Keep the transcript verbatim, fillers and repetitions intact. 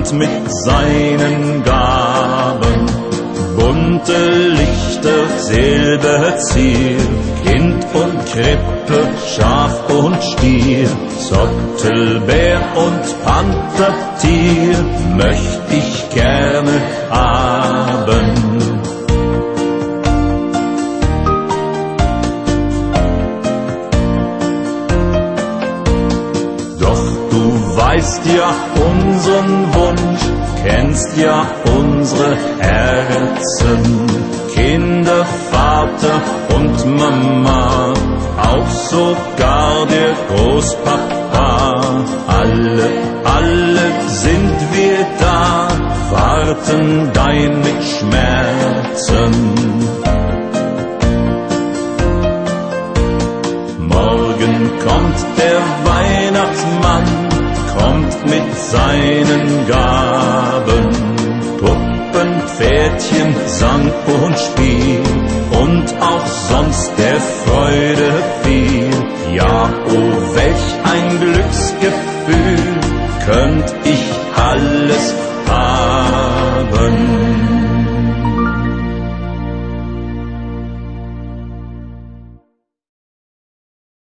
kommt mit seinen Gaben. Bunte Lichter, Silberzier, Kind und Krippe, Schaf und Stier, Zottelbär und Panthertier möcht ich gerne haben. Doch du weißt ja unseren Wunsch, kennst ja unsere Herzen, Kinder, Vater und Mama, auch sogar der Großpapa. Alle, alle sind wir da, warten dein mit Schmerzen. Morgen kommt der Weihnachtsmann, kommt mit seinen Gaben, Puppen, Pferdchen, Sang und Spiel und auch sonst der Freude viel. Ja, oh, welch ein Glücksgefühl könnt ich